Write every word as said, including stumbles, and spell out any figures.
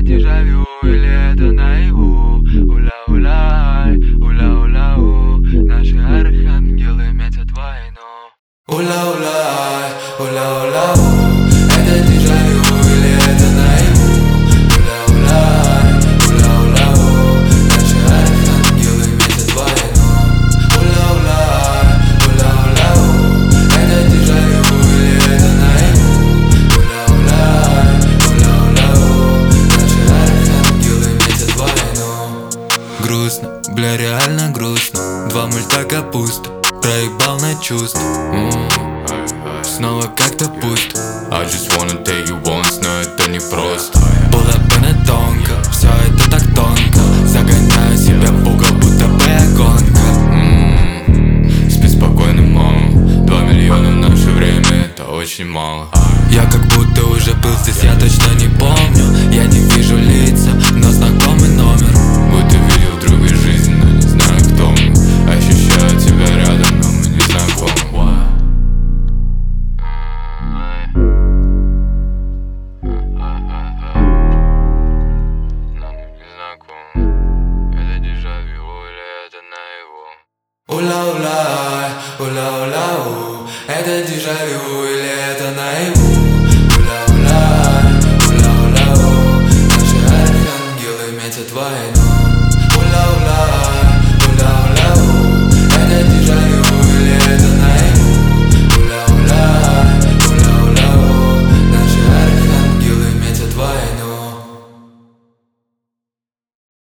дежавю или это наяву? Уля-уля, уля-уля-у. Наши архангелы метят войну. Уля-уля, уля-уля-у. Это дежавю или это наяву? Уля-уля, уля-уля-у. Наши архангелы метят войну. Уля-уля, уля-уля-у. Это дежавю или это наяву? Уля-уля, уля-уля-у. Наши архангелы метят войну. Грустно, бля, реально грустно. Два мульта капуста, проебал на чувств. mm. Снова как-то пусто. I just wanna take you once, но это не просто. Была пенетонка, все это так тонко. Загоняю себя в угол, будто бы я гонка. mm. Спи спокойно, мама. Два миллиона в наше время, это очень мало. Я как будто уже был здесь, я точно не помню. Я не вижу лица, но знакомый номер. Будто видел друга жизни, но не знаю, кто мы. Ощущаю тебя рядом, но мы не знакомы. Уля-уля, уля-уля-у. Это дежавю или это наяву? Уля-уля, уля-уля-у. Наши архангелы метят войну.